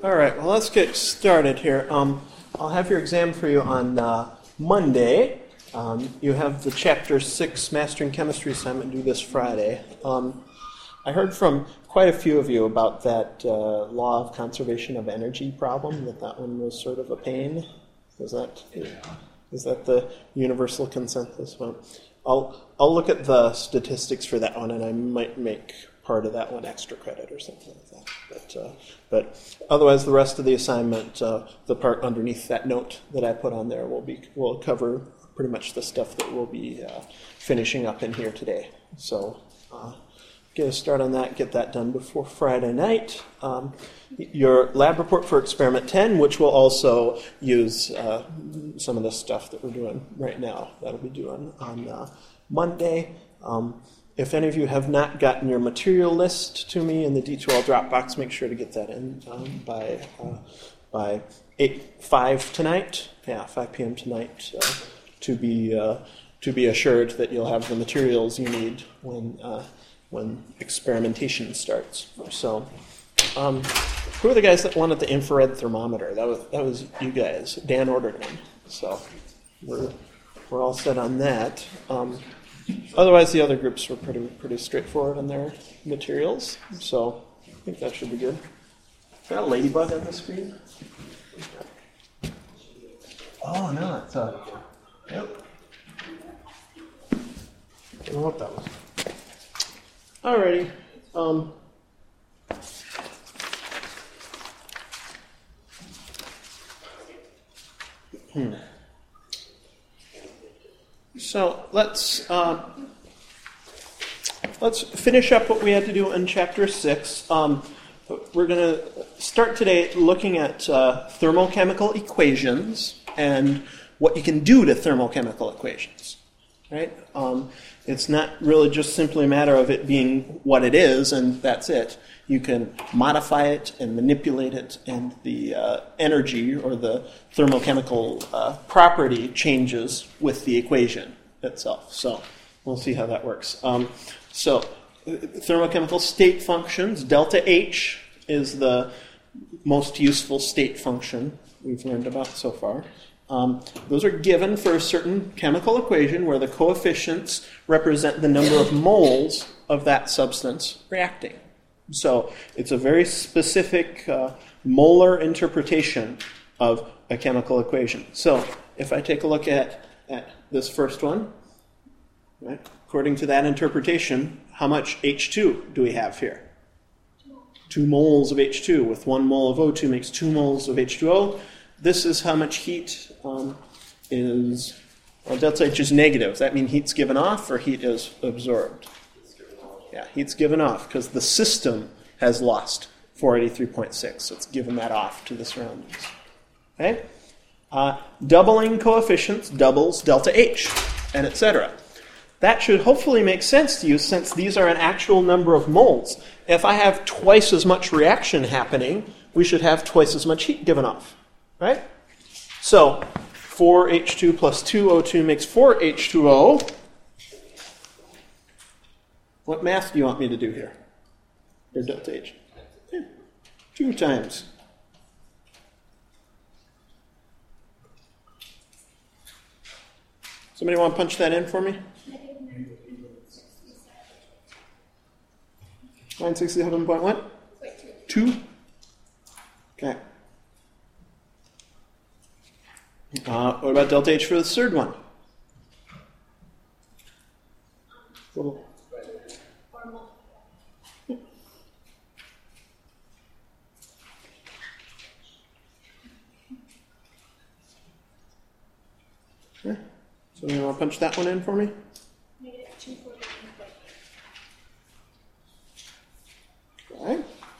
All right, well, let's get started here. I'll have your exam for you on Monday. You have the Chapter 6 Mastering Chemistry assignment due this Friday. I heard from quite a few of you about that law of conservation of energy problem, that one was sort of a pain. Is that the universal consensus? Well, I'll look at the statistics for that one, and I might make part of that one extra credit or something like that. But otherwise, the rest of the assignment, the part underneath that note that I put on there, will cover pretty much the stuff that we'll be finishing up in here today. So get a start on that, get that done before Friday night. Your lab report for Experiment 10, which will also use some of the stuff that we're doing right now. That'll be due on Monday. If any of you have not gotten your material list to me in the D2L Dropbox, make sure to get that in by 5 tonight. Yeah, 5 p.m. tonight to be assured that you'll have the materials you need when experimentation starts. So, who are the guys that wanted the infrared thermometer? That was you guys. Dan ordered one, so we're all set on that. Otherwise, the other groups were pretty straightforward in their materials, so I think that should be good. Is that a ladybug on the screen? Oh no, it's a. Yep. I don't know what that was. Alrighty. So let's finish up what we had to do in Chapter 6. We're going to start today looking at thermochemical equations and what you can do to thermochemical equations. Right? It's not really just simply a matter of it being what it is and that's it. You can modify it and manipulate it, and the energy or the thermochemical property changes with the equation itself. So we'll see how that works. So thermochemical state functions, delta H is the most useful state function we've learned about so far. Those are given for a certain chemical equation where the coefficients represent the number of moles of that substance reacting. So it's a very specific molar interpretation of a chemical equation. So if I take a look at this first one, right, according to that interpretation, how much H2 do we have here? 2 moles of H2 with 1 mole of O2 makes 2 moles of H2O. This is how much heat is, well, delta H is negative. Does that mean heat's given off or heat is absorbed? Yeah, heat's given off because the system has lost 483.6, so it's given that off to the surroundings. Okay? Doubling coefficients doubles delta H, and etc. That should hopefully make sense to you since these are an actual number of moles. If I have twice as much reaction happening, we should have twice as much heat given off. Right? So 4H2 plus 2O2 makes 4H2O. What math do you want me to do here? Or delta H? Yeah. 2 times. Somebody want to punch that in for me? 967 point what? 2? Okay. What about delta H for the third one? Little. Okay. So you want to punch that one in for me? Okay.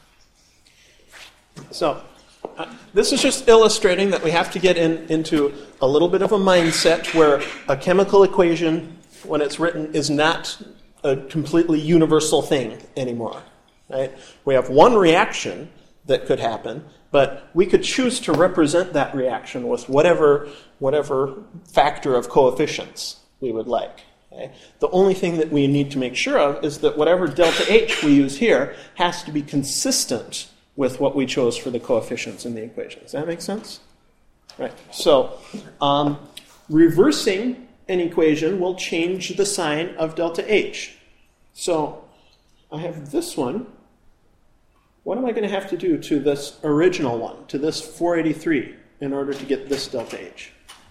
So this is just illustrating that we have to get into a little bit of a mindset where a chemical equation, when it's written, is not a completely universal thing anymore. Right? We have one reaction that could happen, but we could choose to represent that reaction with whatever factor of coefficients we would like. Okay? The only thing that we need to make sure of is that whatever delta H we use here has to be consistent with what we chose for the coefficients in the equation. Does that make sense? Right. So reversing an equation will change the sign of delta H. So I have this one. What am I going to have to do to this original one, to this 483, in order to get this delta H?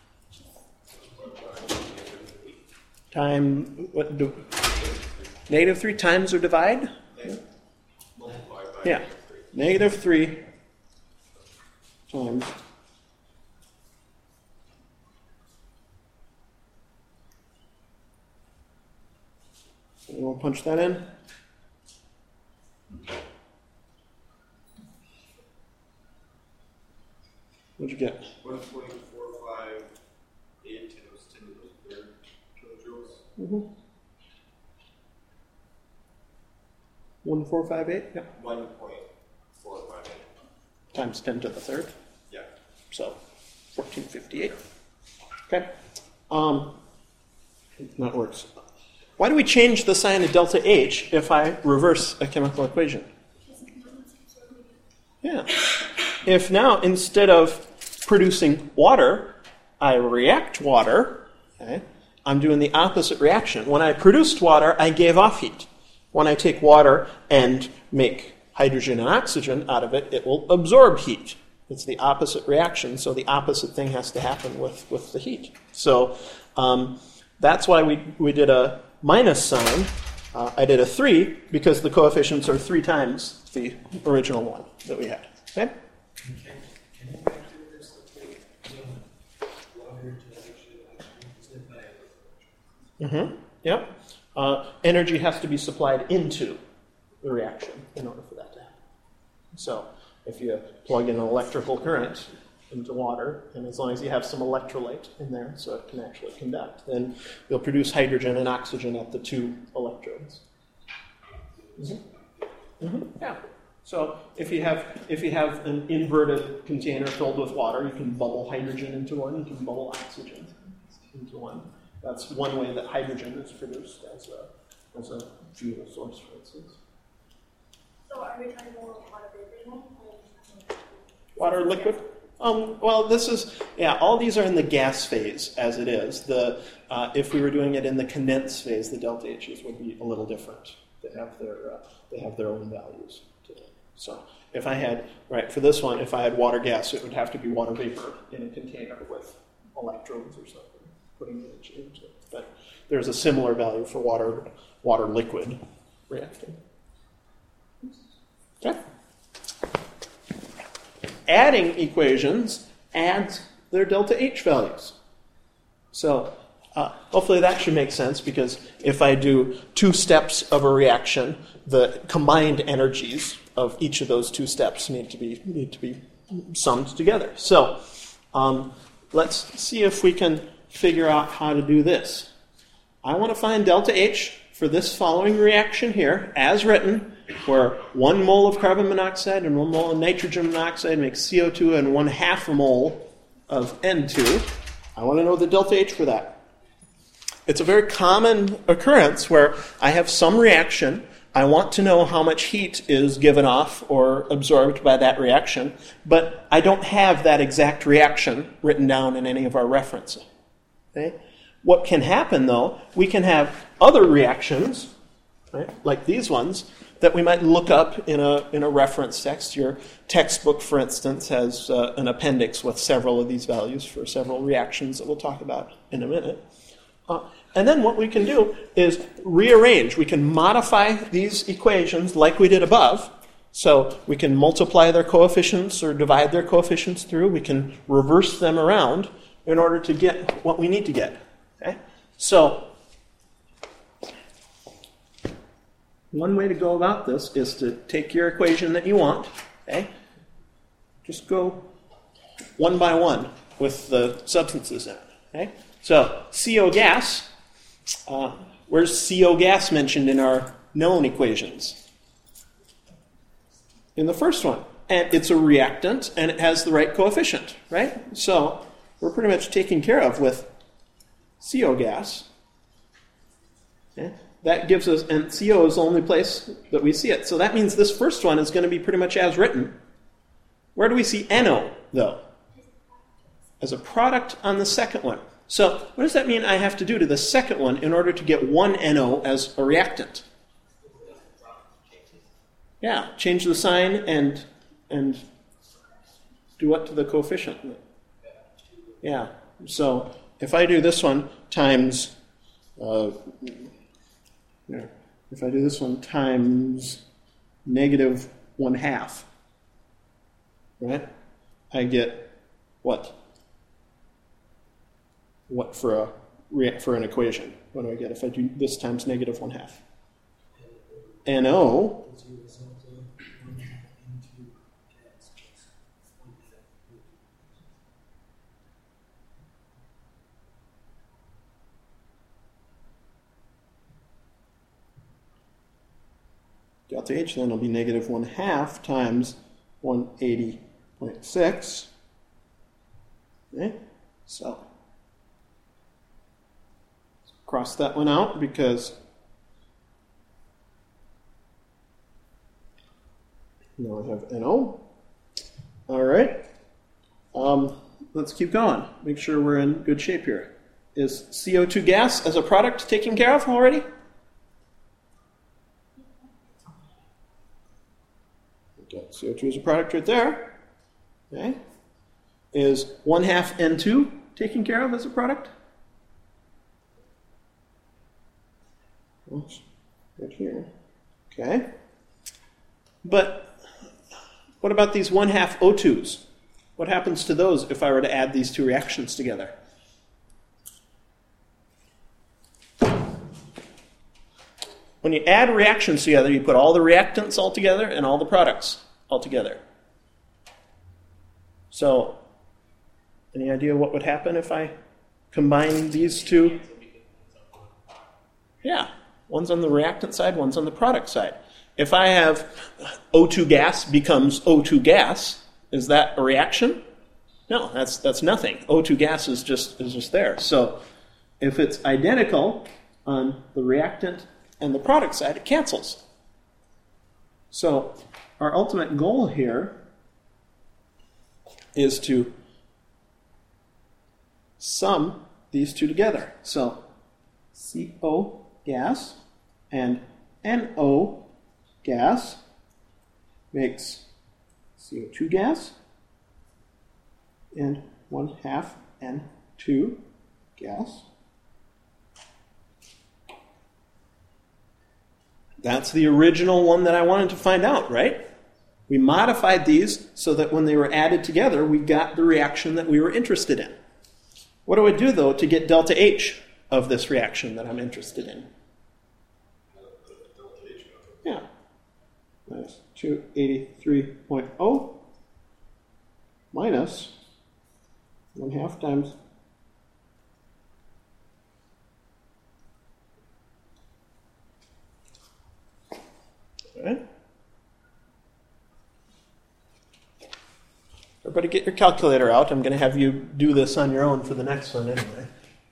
Negative 3 times or divide? Yeah. Negative 3 times. We'll punch that in. What'd you get? 1.458 times 10 to the third kilojoules. Mm-hmm. 1458? Yeah. 1.458. Times 10 to the third. Yeah. So 1458. Okay. That works. Why do we change the sign of delta H if I reverse a chemical equation? Yeah. If now, instead of producing water, I react water, okay, I'm doing the opposite reaction. When I produced water, I gave off heat. When I take water and make hydrogen and oxygen out of it, it will absorb heat. It's the opposite reaction, so the opposite thing has to happen with the heat. So that's why we did a minus sign. I did a 3 because the coefficients are 3 times the original one that we had. Okay? Can you actually reverse the water to actually instead by Yep. Energy has to be supplied into the reaction in order for that to happen. So if you plug in an electrical current into water, and as long as you have some electrolyte in there so it can actually conduct, then you'll produce hydrogen and oxygen at the 2 electrodes. Yeah. So if you have an inverted container filled with water, you can bubble hydrogen into one, you can bubble oxygen into one. That's one way that hydrogen is produced as a fuel source, for instance. So are we talking more water vapor now? Water liquid? Well, this is, all these are in the gas phase as it is. If we were doing it in the condensed phase, the delta H's would be a little different. They have their own values to them. So if I had, for this one, if I had water gas, it would have to be water vapor in a container with electrodes or something, putting the H into it. But there's a similar value for water liquid reacting. Okay. Adding equations adds their delta H values. So hopefully that should make sense, because if I do 2 steps of a reaction, the combined energies of each of those 2 steps need to be summed together. So let's see if we can figure out how to do this. I want to find delta H for this following reaction here, as written, where 1 mole of carbon monoxide and 1 mole of nitrogen monoxide makes CO2 and 1/2 mole of N2. I want to know the delta H for that. It's a very common occurrence where I have some reaction. I want to know how much heat is given off or absorbed by that reaction, but I don't have that exact reaction written down in any of our references. Okay? What can happen, though, we can have other reactions, like these ones, that we might look up in a reference text. Your textbook, for instance, has an appendix with several of these values for several reactions that we'll talk about in a minute. And then what we can do is rearrange. We can modify these equations like we did above. So we can multiply their coefficients or divide their coefficients through. We can reverse them around in order to get what we need to get. Okay? So one way to go about this is to take your equation that you want, okay? Just go one by one with the substances in it, okay? So CO gas, where's CO gas mentioned in our known equations? In the first one. And it's a reactant, and it has the right coefficient, right? So we're pretty much taken care of with CO gas. Okay? that gives us, and CO is the only place that we see it. So that means this first one is going to be pretty much as written. Where do we see NO, though? As a product on the second one. So what does that mean I have to do to the second one in order to get one NO as a reactant? Yeah, change the sign and do what to the coefficient? Yeah, so if I do this one times, if I do this one times negative 1/2, right? I get what? What for an equation? What do I get if I do this times negative 1/2? NO. As a result of 1/2 into gas plus 1/2 O2. Delta H then will be negative 1/2 times 180.6. Okay, so cross that one out because now I have NO. All right. Let's keep going. Make sure we're in good shape here. Is CO2 gas as a product taken care of already? Okay, CO2 is a product right there. Okay. Is 1/2 N2 taken care of as a product? Right here. Okay. But what about these 1/2 O2s? What happens to those if I were to add these two reactions together? When you add reactions together, you put all the reactants all together and all the products all together. So, any idea what would happen if I combine these two? Yeah. One's on the reactant side, one's on the product side. If I have O2 gas becomes O2 gas, is that a reaction? No, that's nothing. O2 gas is just there. So if it's identical on the reactant and the product side, it cancels. So our ultimate goal here is to sum these two together. So CO gas and NO gas makes CO2 gas and 1/2 N2 gas. That's the original one that I wanted to find out, right? We modified these so that when they were added together, we got the reaction that we were interested in. What do I do, though, to get delta H of this reaction that I'm interested in? Yeah. Minus 283.0 minus 1/2 times right. Everybody get your calculator out. I'm going to have you do this on your own for the next one anyway.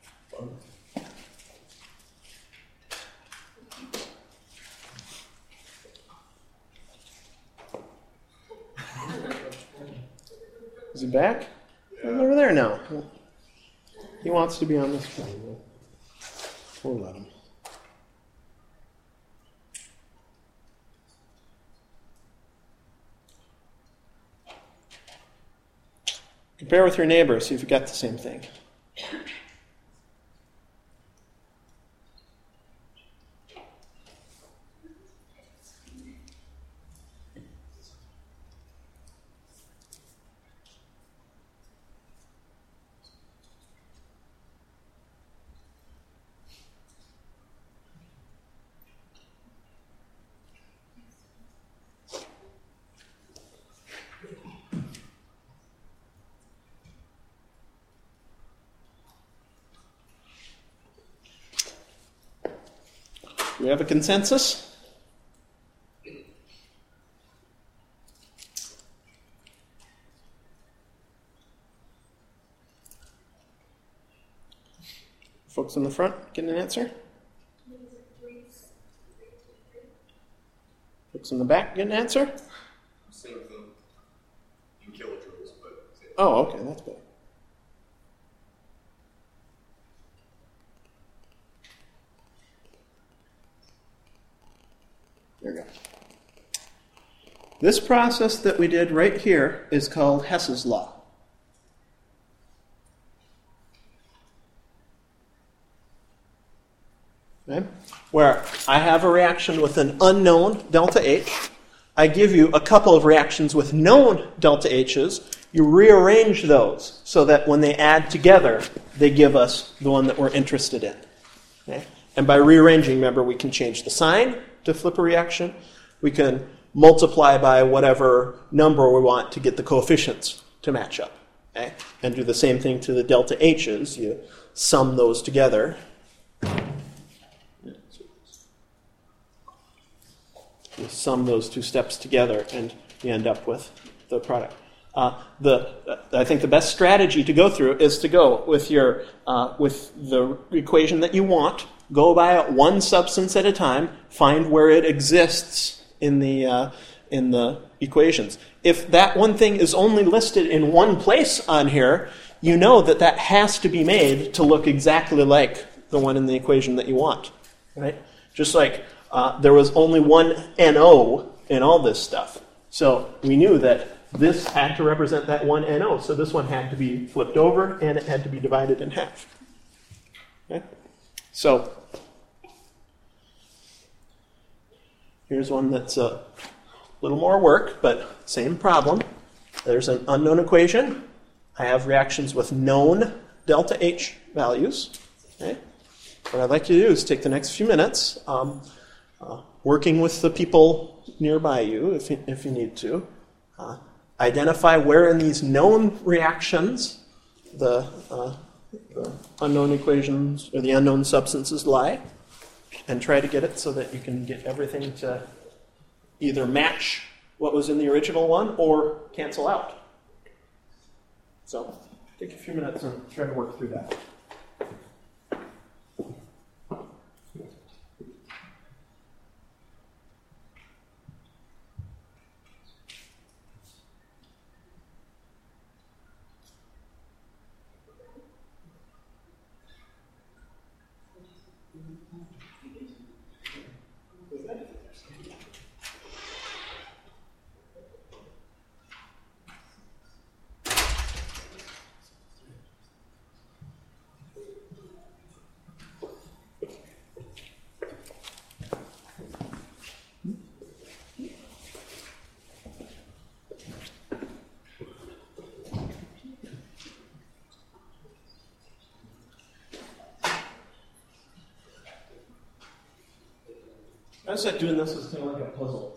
Is he back? He's over there now. He wants to be on this one. We'll let him. Compare with your neighbor, see if you got the same thing. Do we have a consensus? Folks in the front, get an answer? Negative 3 Folks in the back get an answer? Same thing in kilojoules, but same. Oh, okay, that's better. There we go. This process that we did right here is called Hess's law. Okay? Where I have a reaction with an unknown delta H. I give you a couple of reactions with known delta H's. You rearrange those so that when they add together, they give us the one that we're interested in. Okay? And by rearranging, remember, we can change the sign to flip a reaction. We can multiply by whatever number we want to get the coefficients to match up. Okay? And do the same thing to the delta H's. You sum those together. You sum those two steps together, and you end up with the product. I think the best strategy to go through is to go with the equation that you want. Go by it one substance at a time. Find where it exists in the equations. If that one thing is only listed in one place on here, you know that that has to be made to look exactly like the one in the equation that you want, right? Just like there was only one NO in all this stuff. So we knew that this had to represent that one NO. So this one had to be flipped over, and it had to be divided in half. Okay? So here's one that's a little more work, but same problem. There's an unknown equation. I have reactions with known delta H values. Okay? What I'd like you to do is take the next few minutes, working with the people nearby you, if you need to, identify where in these known reactions the unknown equations or the unknown substances lie, and try to get it so that you can get everything to either match what was in the original one or cancel out. So take a few minutes and try to work through that. I said doing this is kind of like a puzzle.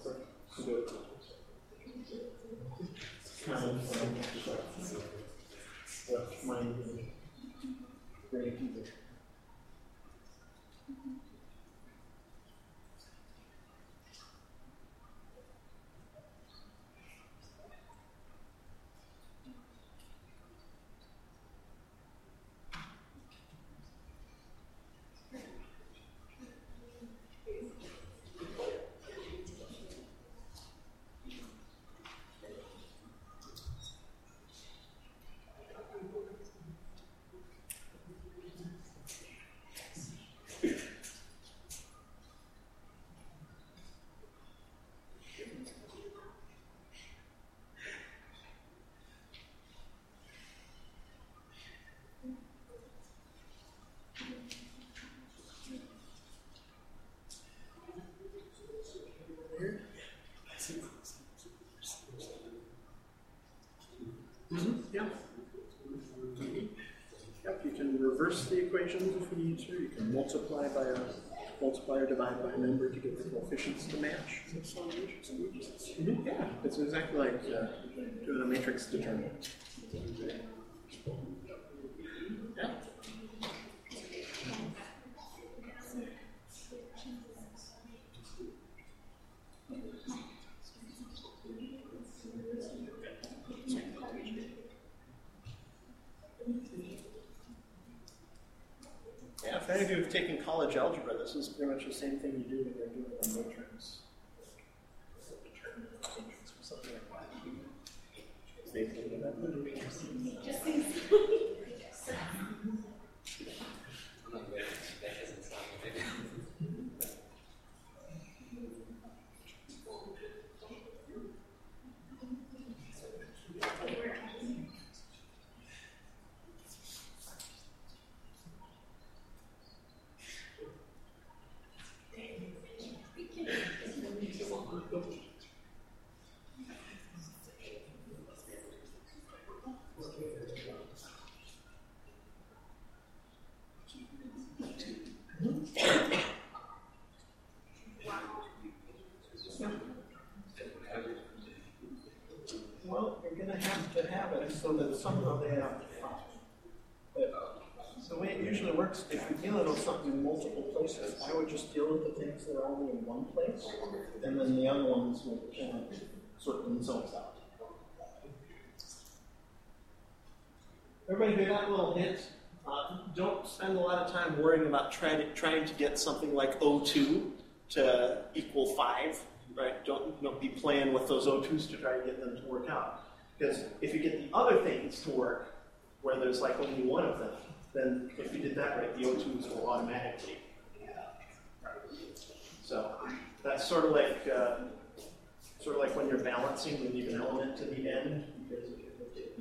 Yeah. Yep, you can reverse the equations if you need to. You can multiply or divide by a number to get the coefficients to match. Mm-hmm. Yeah, it's exactly like doing a matrix determinant. Yeah. Yeah, if any of you have taken college algebra, this is pretty much the same thing you do when you're doing a matrix. Well, you're going to have it so that somehow they have to find. The way it usually works, if you're dealing with something in multiple places, I would just deal with the things that are only in one place, and then the other ones will sort themselves out. Everybody hear that little hint? Don't spend a lot of time worrying about trying to get something like O2 to equal 5. Right? Don't be playing with those O2s to try to get them to work out. Because if you get the other things to work, where there's like only one of them, then if you did that right, the O2s will automatically. So that's sort of like when you're balancing, you leave an element to the end. Because if you look at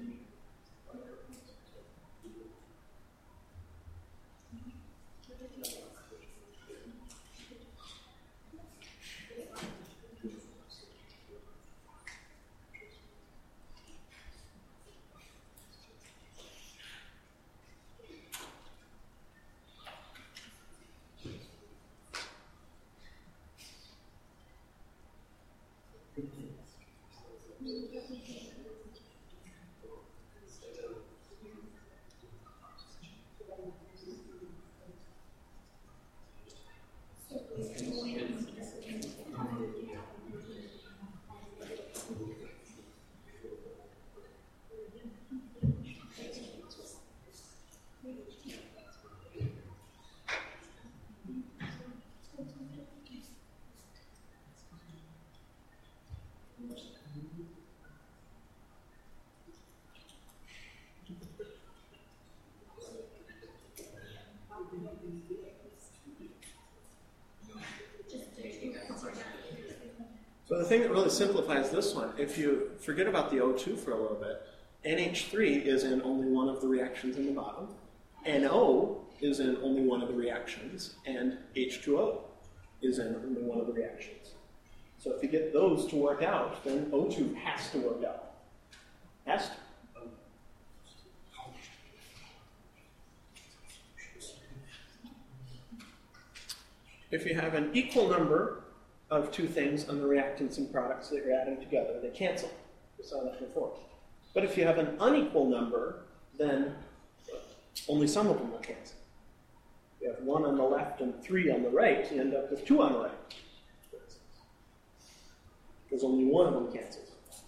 So the thing that really simplifies this one, if you forget about the O2 for a little bit, NH3 is in only one of the reactions in the bottom, NO is in only one of the reactions, and H2O is in only one of the reactions. So if you get those to work out, then O2 has to work out. Has to. If you have an equal number of two things on the reactants and products that you're adding together, they cancel. We saw that before. But if you have an unequal number, then only some of them will cancel. If you have 1 on the left and 3 on the right, you end up with 2 on the right. Because only one of them cancels.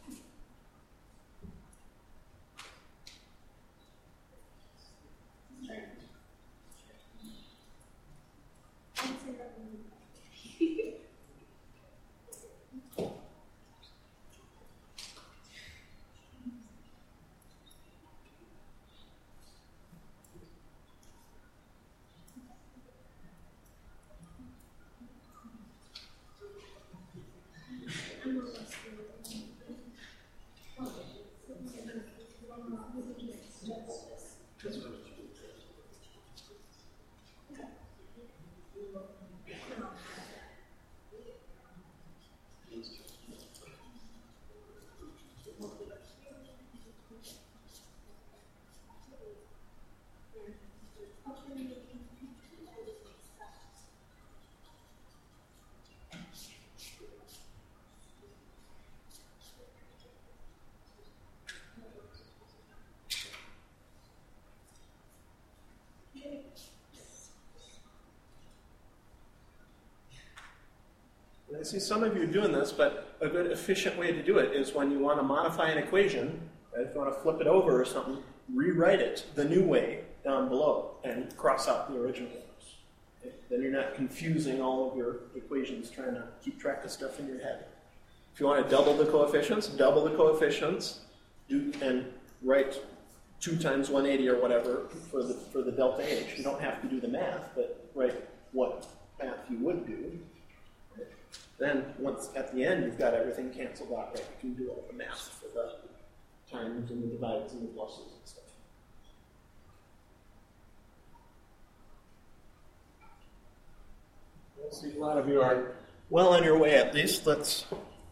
I see some of you doing this, but a good efficient way to do it is when you want to modify an equation, if you want to flip it over or something, rewrite it the new way down below and cross out the original ones. Then you're not confusing all of your equations trying to keep track of stuff in your head. If you want to double the coefficients, do and write 2 times 180 or whatever for the delta H. You don't have to do the math, but write what math you would do. Then once at the end you've got everything canceled out, right? You can do all the math for the times and the divides and the pluses and stuff. I see a lot of you are well on your way at least. Let's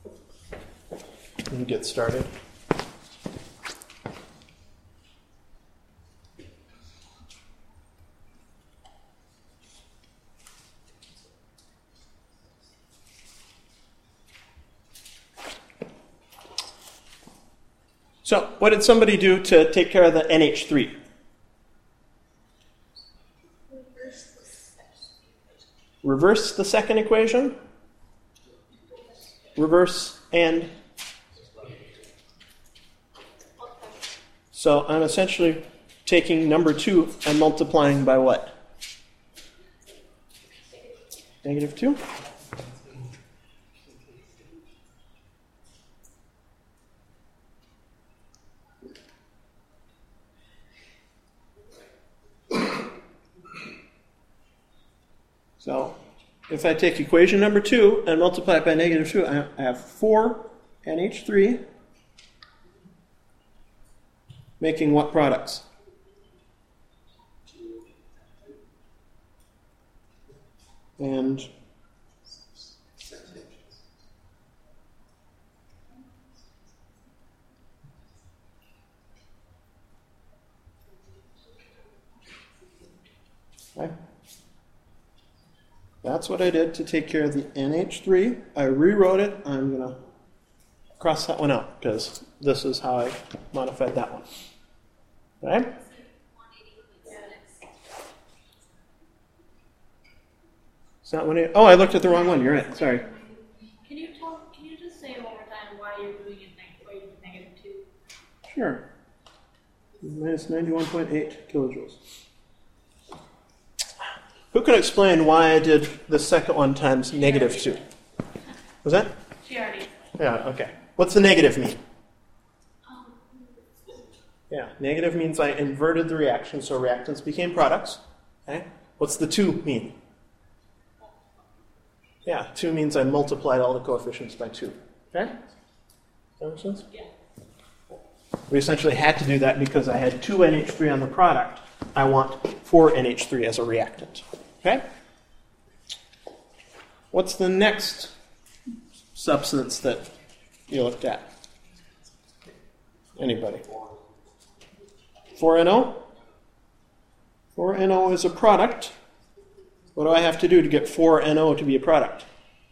get started. So, what did somebody do to take care of the NH3? Reverse the second equation? Reverse and? So, I'm essentially taking number 2 and multiplying by what? Negative 2? So, if I take equation number 2 and multiply it by negative 2, I have 4 NH3 making what products? And okay. That's what I did to take care of the NH3. I rewrote it. I'm going to cross that one out because this is how I modified that one. Okay? It's not 180. Oh, I looked at the wrong one. You're right. Sorry. Can you just say one more time why you're doing it negative 2? Sure. Minus 91.8 kilojoules. Who can explain why I did the second one times negative 2? Was that? She already. Yeah, okay. What's the negative mean? Yeah, negative means I inverted the reaction, so reactants became products. Okay. What's the 2 mean? Yeah, 2 means I multiplied all the coefficients by 2. Okay? Does that make sense? Yeah. We essentially had to do that because I had 2 NH3 on the product. I want 4 NH3 as a reactant. Okay? What's the next substance that you looked at? Anybody? 4NO? 4NO is a product. What do I have to do to get 4NO to be a product?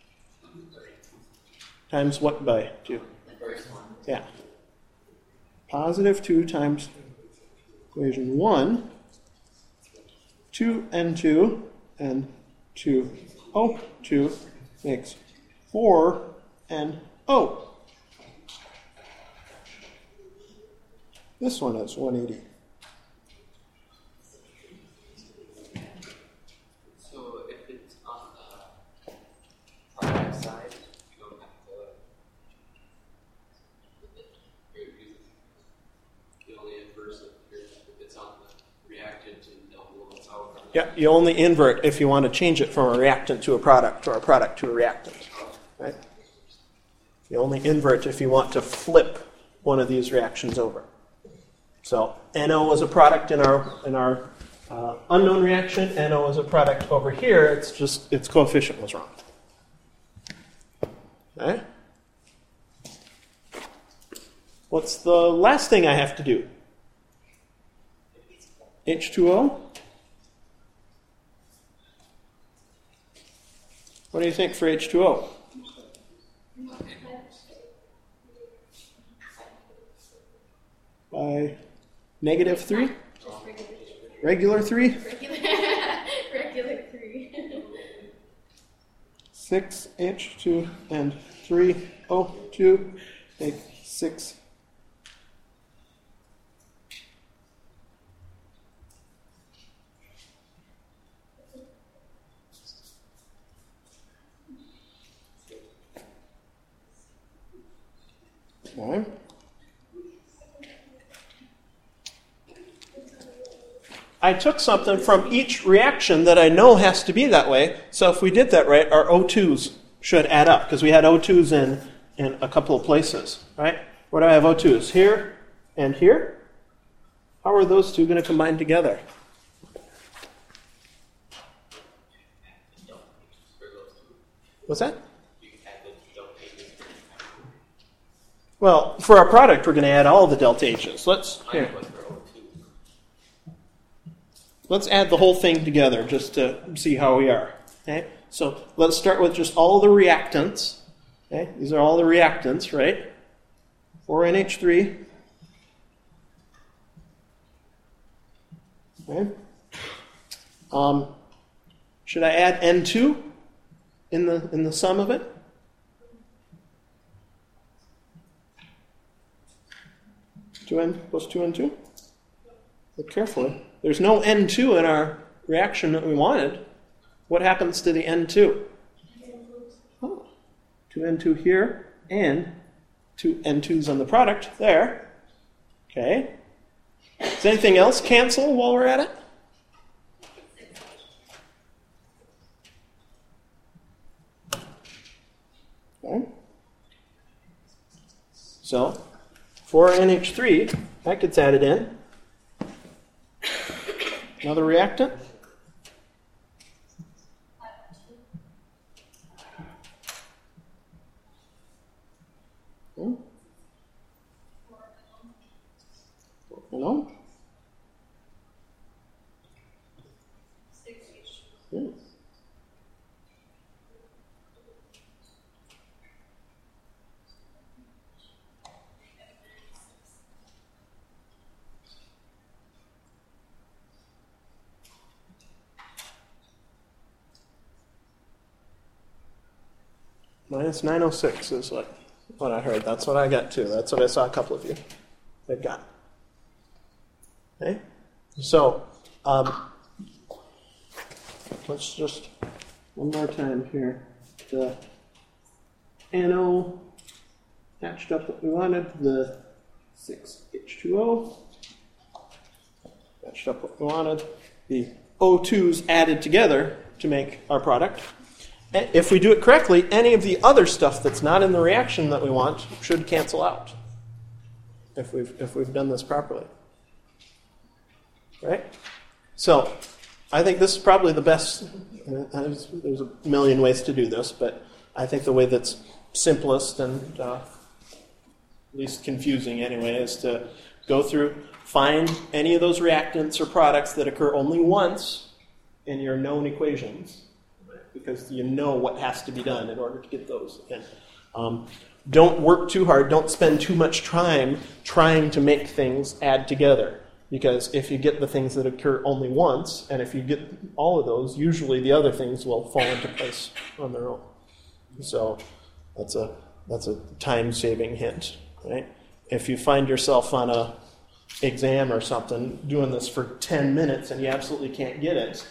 Times what by 2? Yeah. Positive 2 times equation 1. 2N2 and 2O2 makes 4NO. This one is 180. So if it's on the product side, you don't have to you only inverse it if it's on the reactant and don't know what's out. Yeah, you only invert if you want to change it from a reactant to a product or a product to a reactant. Right? You only invert if you want to flip one of these reactions over. So NO is a product in our unknown reaction. NO is a product over here. It's just its coefficient was wrong. Okay? What's the last thing I have to do? H2O? What do you think for H2O? By negative 3? Regular 3? Regular 3. 6H2 and 3O2 make 6. Okay. I took something from each reaction that I know has to be that way. So if we did that right, our O2s should add up, because we had O2s in a couple of places, right? Where do I have O2s? Here and here? How are those two going to combine together? What's that? Well, for our product, we're going to add all the delta H's. Let's add the whole thing together just to see how we are. Okay? So let's start with just all the reactants. Okay? These are all the reactants, right? 4NH3. Okay. Should I add N2 in the sum of it? N plus 2N2? Look carefully. There's no N2 in our reaction that we wanted. What happens to the N2? Oh, 2N2 here and 2 N2s on the product there. Okay. Does anything else cancel while we're at it? Okay. So 4NH3, that gets added in. Another reactant. Hello? Yeah. Minus 906 is what I heard. That's what I got too. That's what I saw a couple of you had got. Okay? So, let's just, one more time here. The NO matched up what we wanted. The 6H2O matched up what we wanted. The O2s added together to make our product. If we do it correctly, any of the other stuff that's not in the reaction that we want should cancel out. If we've done this properly. Right? So, I think this is probably the best. There's a million ways to do this, but I think the way that's simplest and least confusing anyway is to go through, find any of those reactants or products that occur only once in your known equations, because you know what has to be done in order to get those in. Don't work too hard. Don't spend too much time trying to make things add together. Because if you get the things that occur only once, and if you get all of those, usually the other things will fall into place on their own. So that's a time-saving hint, right? If you find yourself on a exam or something doing this for 10 minutes and you absolutely can't get it,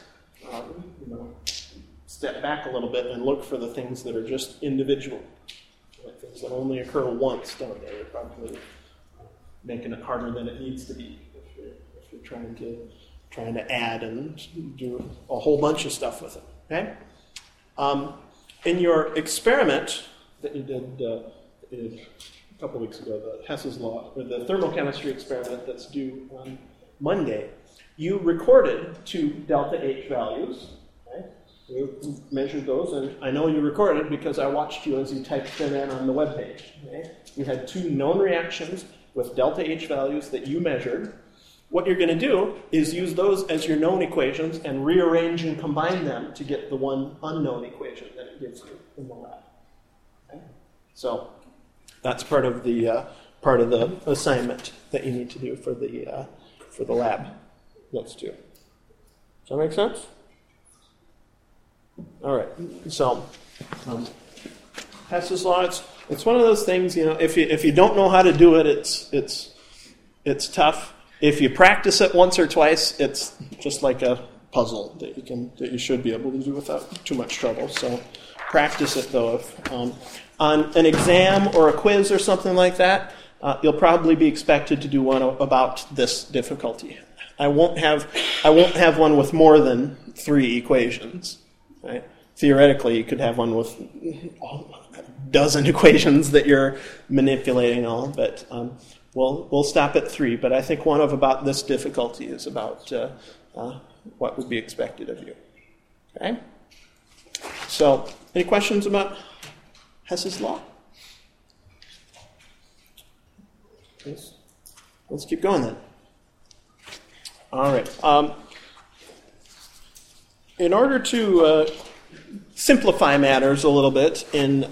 step back a little bit and look for the things that are just individual, like things that only occur once down there. You're probably making it harder than it needs to be. If you're trying to add and do a whole bunch of stuff with it. Okay? In your experiment that you did a couple weeks ago, the Hess's Law, or the thermochemistry experiment that's due on Monday, you recorded 2 delta H values. Okay? You measured those, and I know you recorded because I watched you as you typed them in on the webpage. Okay? You had 2 known reactions with delta H values that you measured. What you're going to do is use those as your known equations and rearrange and combine them to get the one unknown equation that it gives you in the lab. Okay? So that's part of the assignment that you need to do for the lab. Let's do. Does that make sense? All right. So Hess's Law. It's one of those things. If you don't know how to do it, it's tough. If you practice it once or twice, it's just like a puzzle that you should be able to do without too much trouble. So practice it though. On an exam or a quiz or something like that, you'll probably be expected to do one about this difficulty. I won't have one with more than 3 equations. Right? Theoretically, you could have one with a dozen equations that you're manipulating all, but we'll stop at 3. But I think one of about this difficulty is about what would be expected of you. Okay? So, any questions about Hess's law? Let's keep going then. All right. In order to simplify matters a little bit in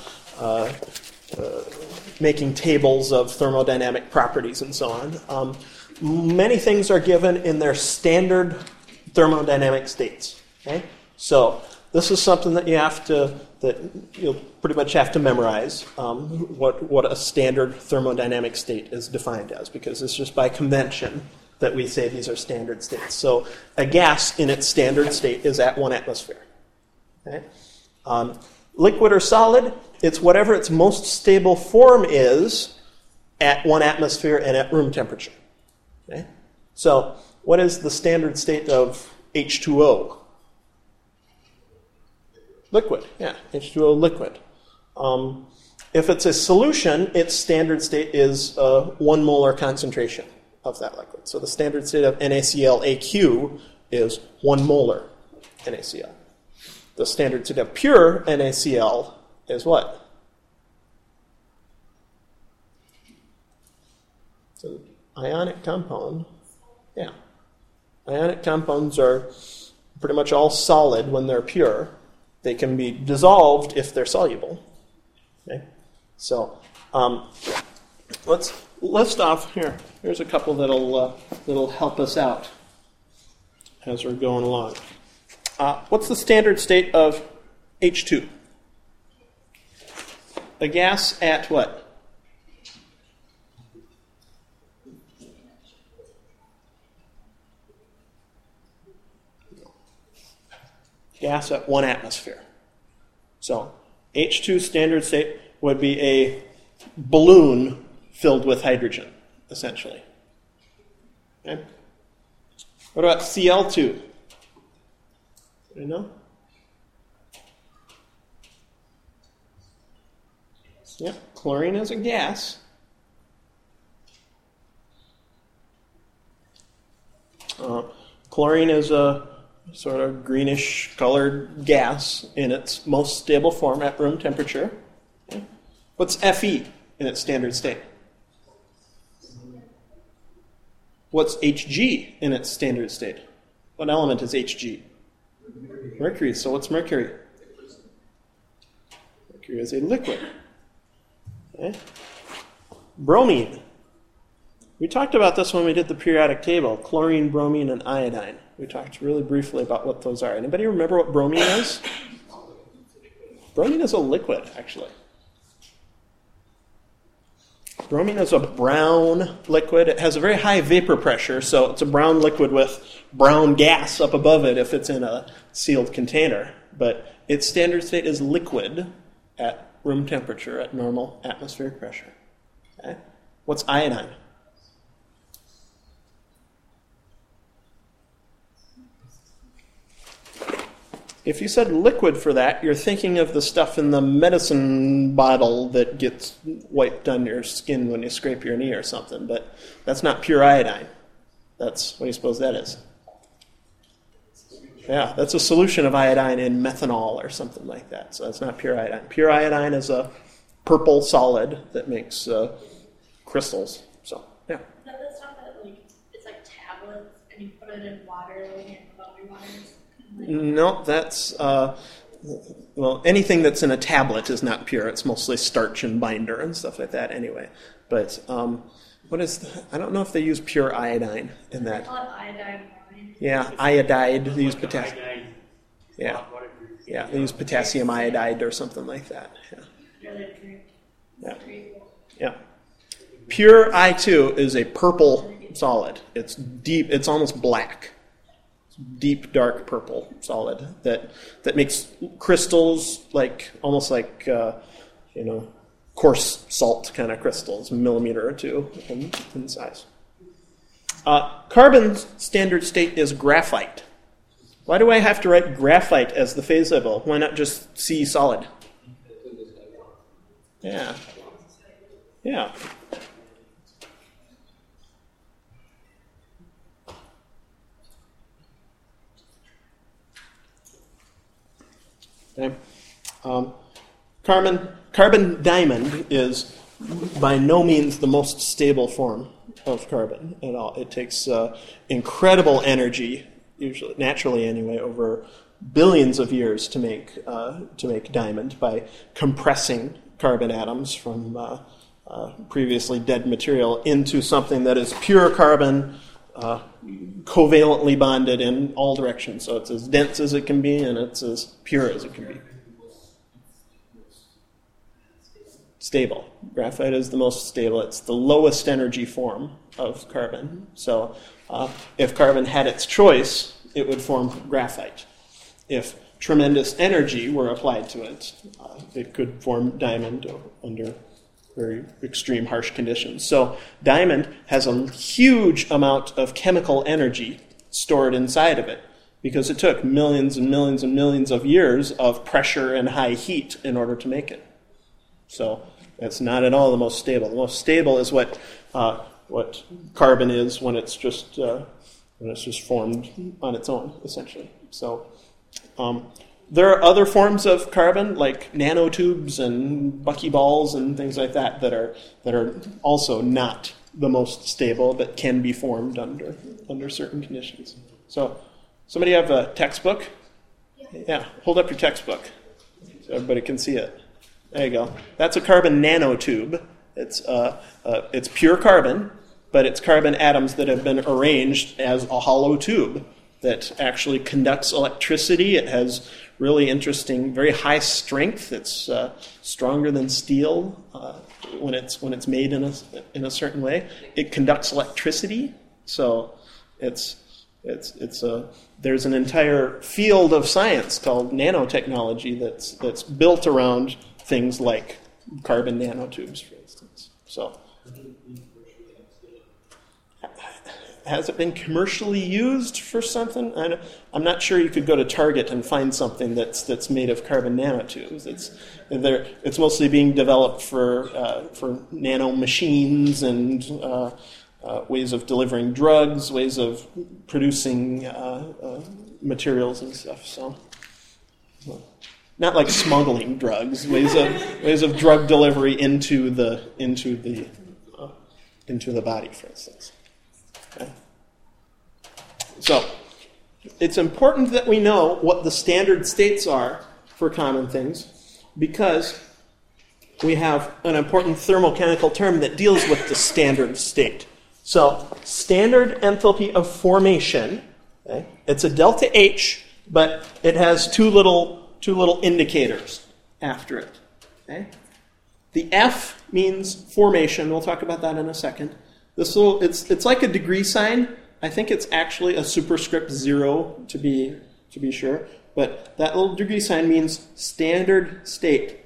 making tables of thermodynamic properties and so on, many things are given in their standard thermodynamic states. Okay? So this is something that you'll pretty much have to memorize what a standard thermodynamic state is defined as, because it's just by convention that we say these are standard states. So a gas in its standard state is at 1 atmosphere. Okay? Liquid or solid, it's whatever its most stable form is at 1 atmosphere and at room temperature. Okay? So what is the standard state of H2O? Liquid, yeah, H2O liquid. If it's a solution, its standard state is 1 molar concentration of that liquid. So the standard state of NaCl AQ is 1 molar NaCl. The standard state of pure NaCl is what? It's an ionic compound. Yeah. Ionic compounds are pretty much all solid when they're pure. They can be dissolved if they're soluble. Okay? So let's list off here. Here's a couple that'll help us out as we're going along. What's the standard state of H2? A gas at what? Gas at 1 atmosphere. So H2 standard state would be a balloon filled with hydrogen, essentially. Okay? What about Cl2? Do you know? Yep, chlorine is a gas. Chlorine is a sort of greenish colored gas in its most stable form at room temperature. Okay. What's Fe in its standard state? What's Hg in its standard state? What element is Hg? Mercury. So what's mercury? Mercury is a liquid. Okay. Bromine. We talked about this when we did the periodic table. Chlorine, bromine, and iodine. We talked really briefly about what those are. Anybody remember what bromine is? Bromine is a liquid, actually. Bromine is a brown liquid. It has a very high vapor pressure, so it's a brown liquid with brown gas up above it if it's in a sealed container. But its standard state is liquid at room temperature at normal atmospheric pressure. Okay? What's iodine? If you said liquid for that, you're thinking of the stuff in the medicine bottle that gets wiped on your skin when you scrape your knee or something, but that's not pure iodine. What do you suppose that is? Yeah, that's a solution of iodine in methanol or something like that, so that's not pure iodine. Pure iodine is a purple solid that makes crystals. So, yeah. That's not that, it's like tablets, and you put it in water, and bubbly water. No, that's, anything that's in a tablet is not pure. It's mostly starch and binder and stuff like that anyway. But I don't know if they use pure iodine in that. Call it iodine wine. Yeah, iodide. They use potassium. Yeah. Yeah, they use potassium iodide or something like that. Yeah. Yeah. Pure I2 is a purple solid. It's deep. It's almost black. Deep, dark purple solid that makes crystals almost like coarse salt kind of crystals, a millimeter or two in size. Carbon's standard state is graphite. Why do I have to write graphite as the phase label? Why not just C solid? Yeah. Yeah. Okay. Carbon diamond is by no means the most stable form of carbon at all. It takes incredible energy, usually naturally anyway, over billions of years to make diamond by compressing carbon atoms from previously dead material into something that is pure carbon, covalently bonded in all directions. So it's as dense as it can be, and it's as pure as it can be. Stable. Graphite is the most stable. It's the lowest energy form of carbon. So if carbon had its choice, it would form graphite. If tremendous energy were applied to it, it could form diamond under very extreme, harsh conditions. So diamond has a huge amount of chemical energy stored inside of it because it took millions and millions and millions of years of pressure and high heat in order to make it. So it's not at all the most stable. The most stable is what carbon is when it's just formed on its own, essentially. So there are other forms of carbon, like nanotubes and buckyballs and things like that are also not the most stable, but can be formed under certain conditions. So, somebody have a textbook? Yeah, hold up your textbook so everybody can see it. There you go. That's a carbon nanotube. It's pure carbon, but it's carbon atoms that have been arranged as a hollow tube that actually conducts electricity. It has really interesting, very high strength. It's stronger than steel when it's made in a certain way. It conducts electricity, so there's an entire field of science called nanotechnology that's built around things like carbon nanotubes, for instance. So, has it been commercially used for something? I'm not sure you could go to Target and find something that's made of carbon nanotubes. It's mostly being developed for nano machines and ways of delivering drugs, ways of producing materials and stuff. So. Not like smuggling drugs, ways of drug delivery into the body, for instance. Okay. So, it's important that we know what the standard states are for common things, because we have an important thermochemical term that deals with the standard state. So, standard enthalpy of formation, okay, it's a delta H, but it has two little indicators after it. Okay? The F means formation. We'll talk about that in a second. It's like a degree sign. I think it's actually a superscript 0 to be sure, but that little degree sign means standard state.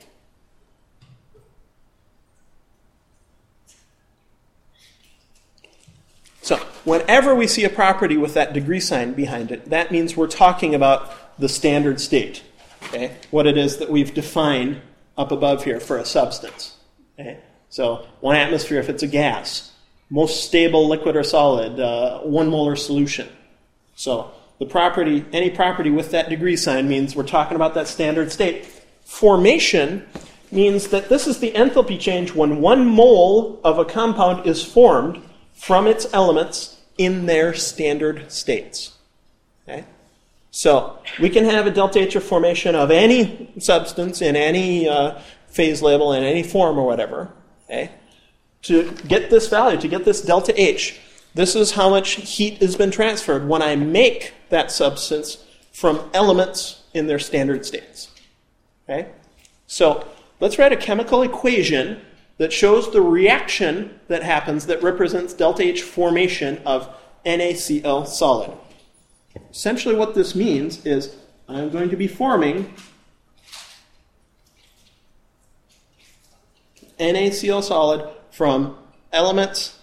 So, whenever we see a property with that degree sign behind it, that means we're talking about the standard state. Okay, what it is that we've defined up above here for a substance. Okay, so 1 atmosphere if it's a gas, most stable liquid or solid, 1 molar solution. So any property with that degree sign means we're talking about that standard state. Formation means that this is the enthalpy change when 1 mole of a compound is formed from its elements in their standard states. Okay? So we can have a delta H of formation of any substance in any phase label in any form or whatever. Okay? To get this value, to get this delta H, this is how much heat has been transferred when I make that substance from elements in their standard states. Okay? So let's write a chemical equation that shows the reaction that happens that represents delta H formation of NaCl solid. Essentially what this means is I'm going to be forming NaCl solid from elements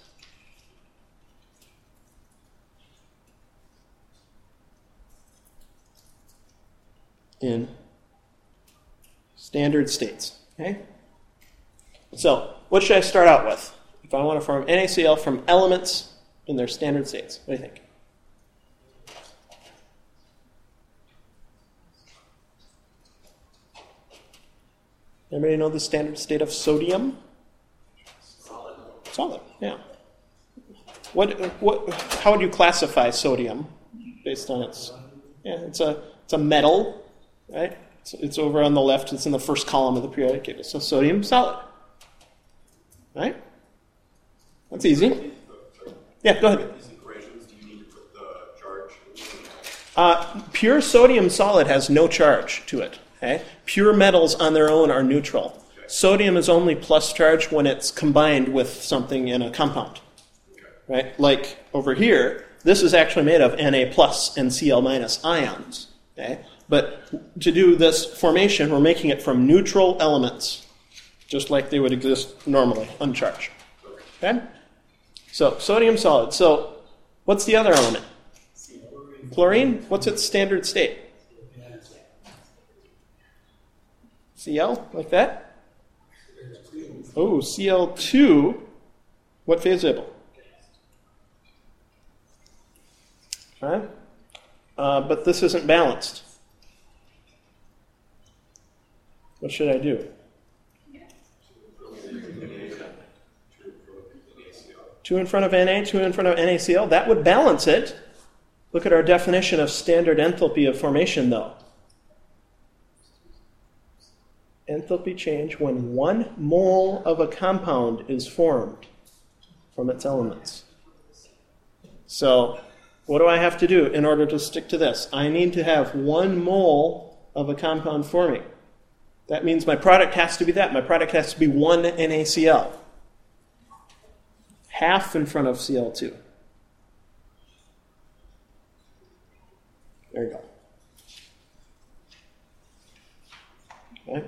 in standard states. Okay? So, what should I start out with? If I want to form NaCl from elements in their standard states, what do you think? Anybody know the standard state of sodium? Solid, yeah. How would you classify sodium based on its? Yeah, it's a metal, right? It's over on the left. It's in the first column of the periodic table. So sodium solid, right? That's easy. Yeah, go ahead. These equations, do you need to put the charge? Pure sodium solid has no charge to it. Okay? Pure metals on their own are neutral. Sodium is only plus charge when it's combined with something in a compound. Right? Like over here, this is actually made of Na plus and Cl minus ions. Okay? But to do this formation, we're making it from neutral elements, just like they would exist normally, uncharged. Okay? So, sodium solid. So, what's the other element? Chlorine? What's its standard state? Cl, like that? Oh, Cl2. What phase table? Right? But this isn't balanced. What should I do? 2 in front of Na, 2 in front of NaCl. That would balance it. Look at our definition of standard enthalpy of formation, though. Enthalpy change when 1 mole of a compound is formed from its elements. So, what do I have to do in order to stick to this? I need to have 1 mole of a compound forming. That means my product has to be that. My product has to be 1 NaCl. Half in front of Cl2. There you go. Okay.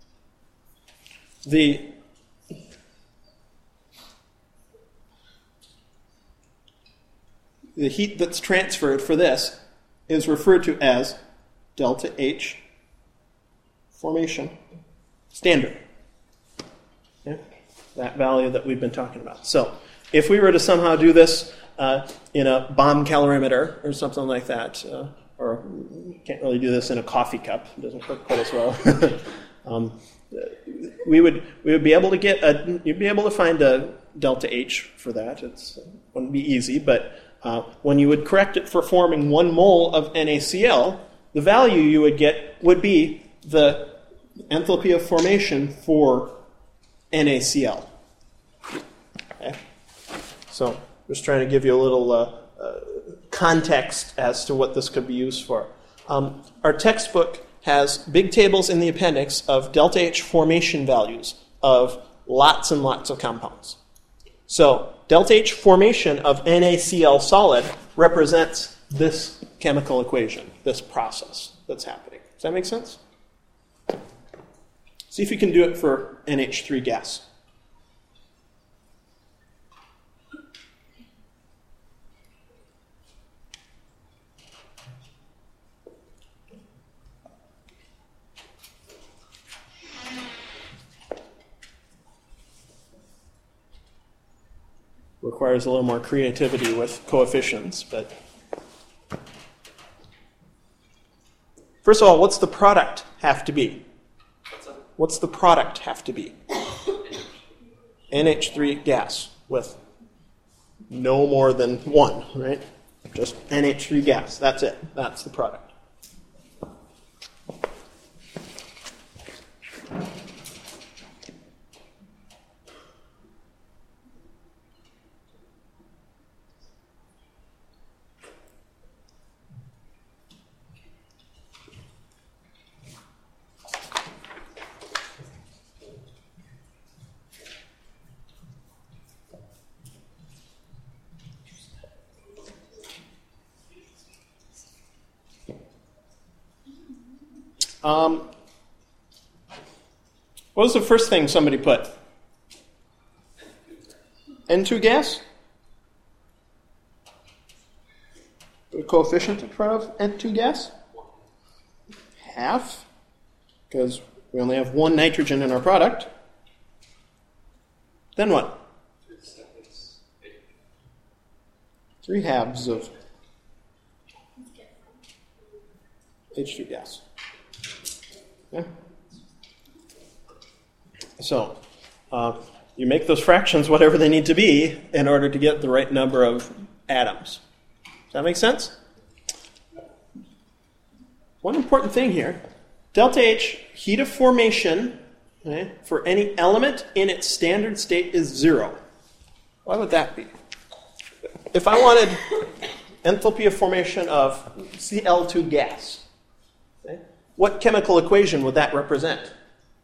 The heat that's transferred for this is referred to as delta H formation standard. Okay? That value that we've been talking about. So, if we were to somehow do this in a bomb calorimeter or something like that, or can't really do this in a coffee cup, it doesn't work quite as well. We would be able to you'd be able to find a delta H for that. It wouldn't be easy, but when you would correct it for forming 1 mole of NaCl, the value you would get would be the enthalpy of formation for NaCl. Okay? So, just trying to give you a little context as to what this could be used for. Our textbook has big tables in the appendix of delta H formation values of lots and lots of compounds. So, delta H formation of NaCl solid represents this chemical equation, this process that's happening. Does that make sense? See if you can do it for NH3 gas. Requires a little more creativity with coefficients, but first of all, what's the product have to be? What's the product have to be? NH3 gas with no more than 1, right? Just NH3 gas. That's it. That's the product. What was the first thing somebody put? N2 gas? The coefficient in front of N2 gas? Half, because we only have one nitrogen in our product. Then what? 3 halves of H2 gas. Okay. So, you make those fractions whatever they need to be in order to get the right number of atoms. Does that make sense? One important thing here, delta H, heat of formation, okay, for any element in its standard state is 0. Why would that be? If I wanted enthalpy of formation of Cl2 gas, okay, what chemical equation would that represent?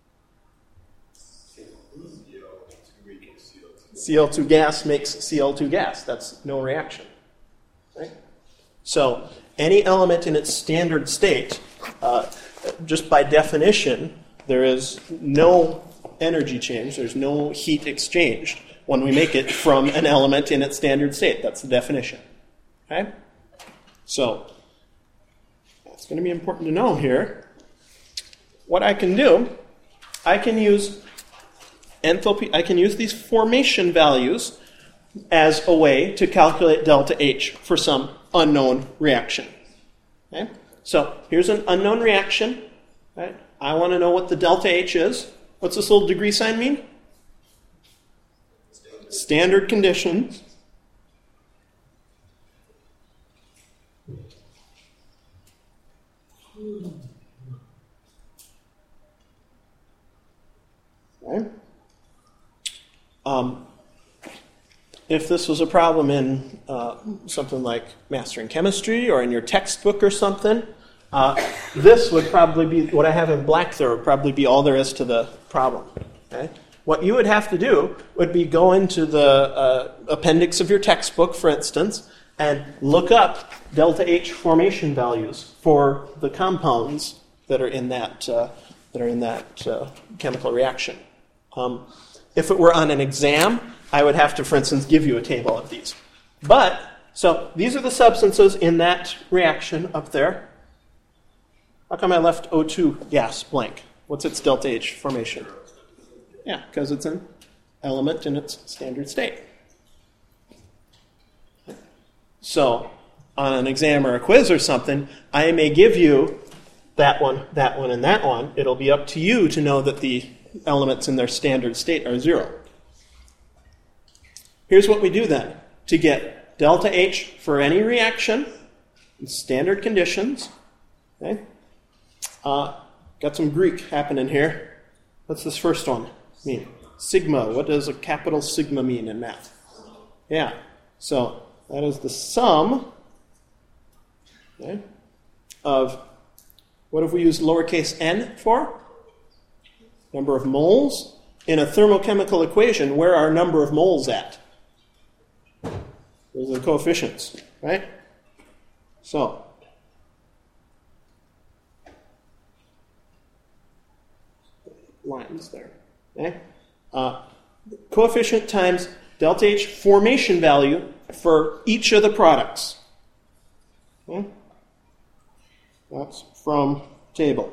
Cl2 gas makes Cl2 gas. That's no reaction. Right? So any element in its standard state, just by definition, there is no energy change, there's no heat exchanged when we make it from an element in its standard state. That's the definition. Okay? So that's going to be important to know here. What I can do, I can use enthalpy, I can use these formation values as a way to calculate delta H for some unknown reaction. Okay? So here's an unknown reaction. Right? I want to know what the delta H is. What's this little degree sign mean? Standard conditions. Okay. If this was a problem in something like Mastering Chemistry or in your textbook or something, this would probably be, what I have in black there would probably be all there is to the problem. Okay? What you would have to do would be go into the appendix of your textbook, for instance, and look up delta H formation values for the compounds that are in that chemical reaction. If it were on an exam, I would have to, for instance, give you a table of these. But, so these are the substances in that reaction up there. How come I left O2 gas blank? What's its delta H formation? Yeah, because it's an element in its standard state. So, on an exam or a quiz or something, I may give you that one, and that one. It'll be up to you to know that the elements in their standard state are 0. Here's what we do then. To get delta H for any reaction in standard conditions, okay? Got some Greek happening here. What's this first one mean? Sigma. What does a capital sigma mean in math? Yeah. So that is the sum, okay, of, what have we used lowercase n for? Number of moles. In a thermochemical equation, where are number of moles at? Those are the coefficients, right? So, lines there. Okay? Coefficient times delta H formation value for each of the products. Okay? That's from table.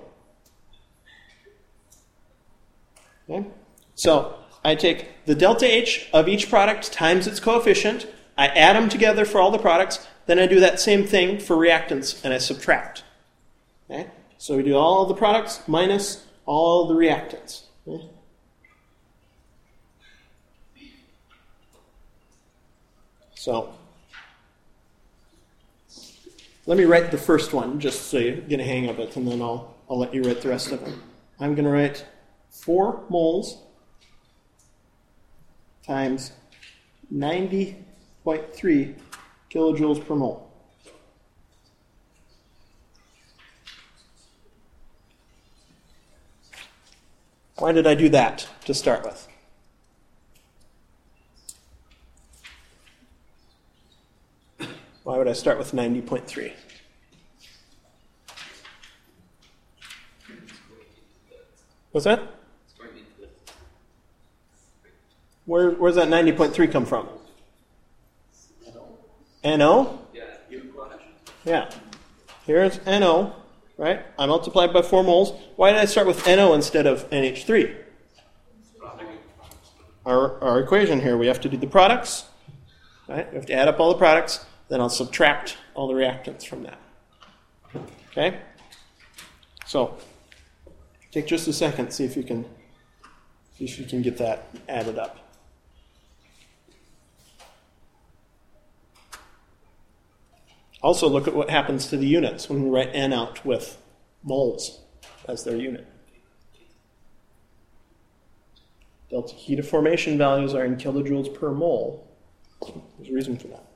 Okay? So I take the delta H of each product times its coefficient, I add them together for all the products, then I do that same thing for reactants, and I subtract. Okay? So we do all the products minus all the reactants. Okay? So let me write the first one, just so you get a hang of it, and then I'll let you write the rest of them. I'm going to write 4 moles times 90.3 kilojoules per mole. Why did I do that to start with? Why would I start with 90.3? What's that? Where's that 90.3 come from? NO? Yeah. Here's NO, right? I multiplied by 4 moles. Why did I start with NO instead of NH3? Our equation here, we have to do the products, right? We have to add up all the products, then I'll subtract all the reactants from that. Okay? So, take just a second, see if you can get that added up. Also, look at what happens to the units when we write N out with moles as their unit. Delta heat of formation values are in kilojoules per mole. There's a reason for that.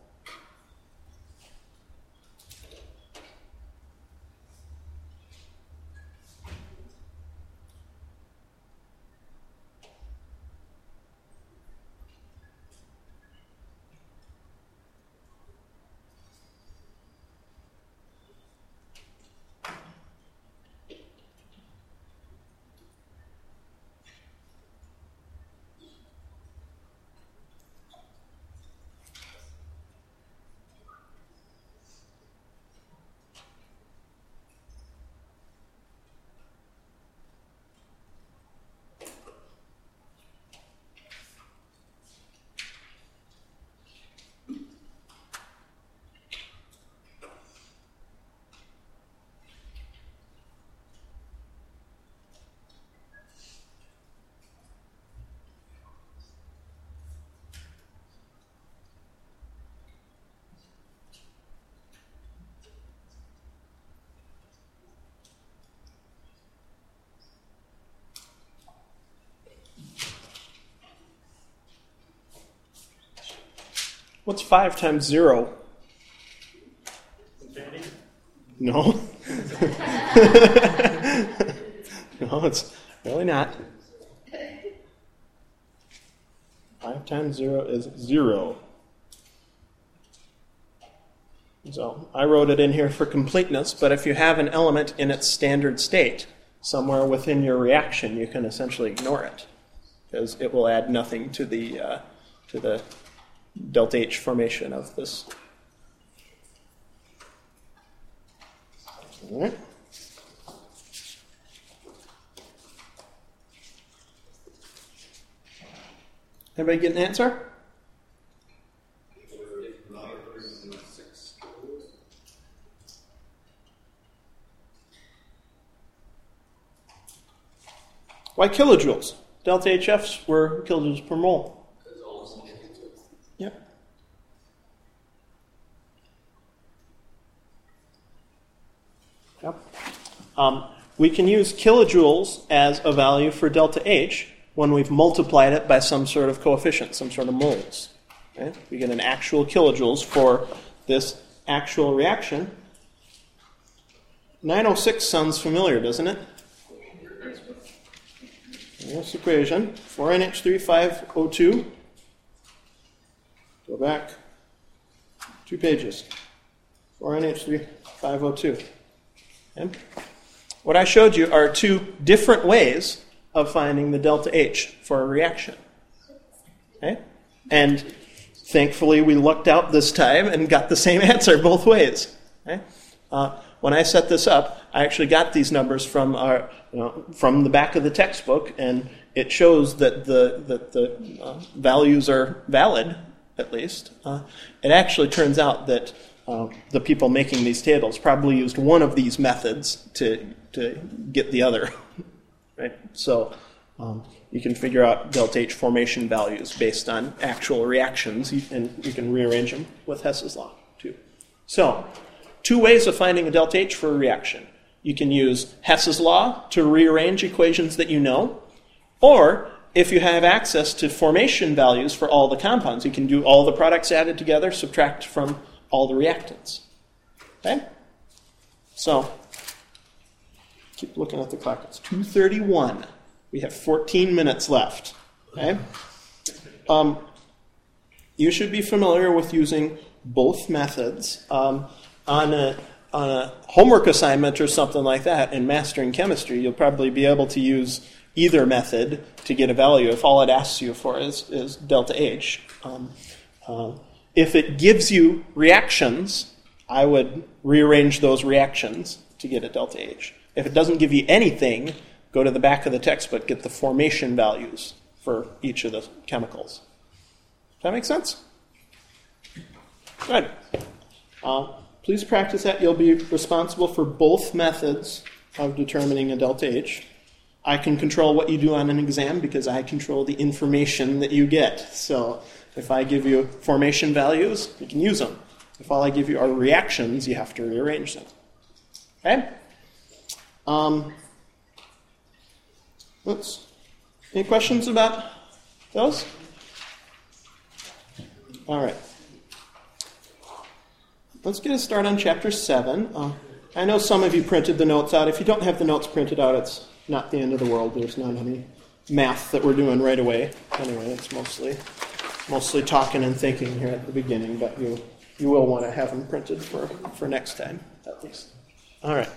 What's 5 times 0? Infinity? No. No, it's really not. 5 times 0 is 0. So I wrote it in here for completeness, but if you have an element in its standard state somewhere within your reaction, you can essentially ignore it, because it will add nothing to the delta H formation of this. All right. Everybody get an answer? Why kilojoules? Delta HFs were kilojoules per mole. Yep. We can use kilojoules as a value for delta H when we've multiplied it by some sort of coefficient, some sort of moles. Okay? We get an actual kilojoules for this actual reaction. 906 sounds familiar, doesn't it? This equation, 4NH3, 5O2. Go back 2 pages. 4NH3, 5O2. Okay? What I showed you are 2 different ways of finding the delta H for a reaction. Okay? And thankfully we lucked out this time and got the same answer both ways. Okay? When I set this up, I actually got these numbers from the back of the textbook, and it shows that the values are valid, at least. It actually turns out that the people making these tables probably used one of these methods to get the other. Right? So you can figure out delta H formation values based on actual reactions, and you can rearrange them with Hess's law too. So 2 ways of finding a delta H for a reaction. You can use Hess's law to rearrange equations that you know, or if you have access to formation values for all the compounds, you can do all the products added together, subtract from all the reactants. Okay? So, keep looking at the clock. It's 2:31. We have 14 minutes left. Okay? You should be familiar with using both methods. On a homework assignment or something like that in mastering chemistry, you'll probably be able to use either method to get a value if all it asks you for is delta H. If it gives you reactions, I would rearrange those reactions to get a delta H. If it doesn't give you anything, go to the back of the textbook, get the formation values for each of the chemicals. Does that make sense? Good. Please practice that. You'll be responsible for both methods of determining a delta H. I can control what you do on an exam because I control the information that you get. So if I give you formation values, you can use them. If all I give you are reactions, you have to rearrange them. Okay? Any questions about those? All right. Let's get a start on Chapter 7. I know some of you printed the notes out. If you don't have the notes printed out, it's not the end of the world. There's not any math that we're doing right away. Anyway, it's mostly talking and thinking here at the beginning, but you will want to have them printed for next time, at least. All right.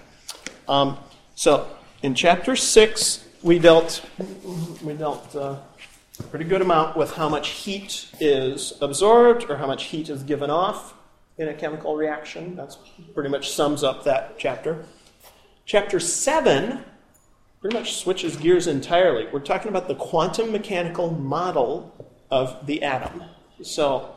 So in Chapter 6, we dealt a pretty good amount with how much heat is absorbed or how much heat is given off in a chemical reaction. That's pretty much sums up that chapter. Chapter 7 pretty much switches gears entirely. We're talking about the quantum mechanical model of the atom. So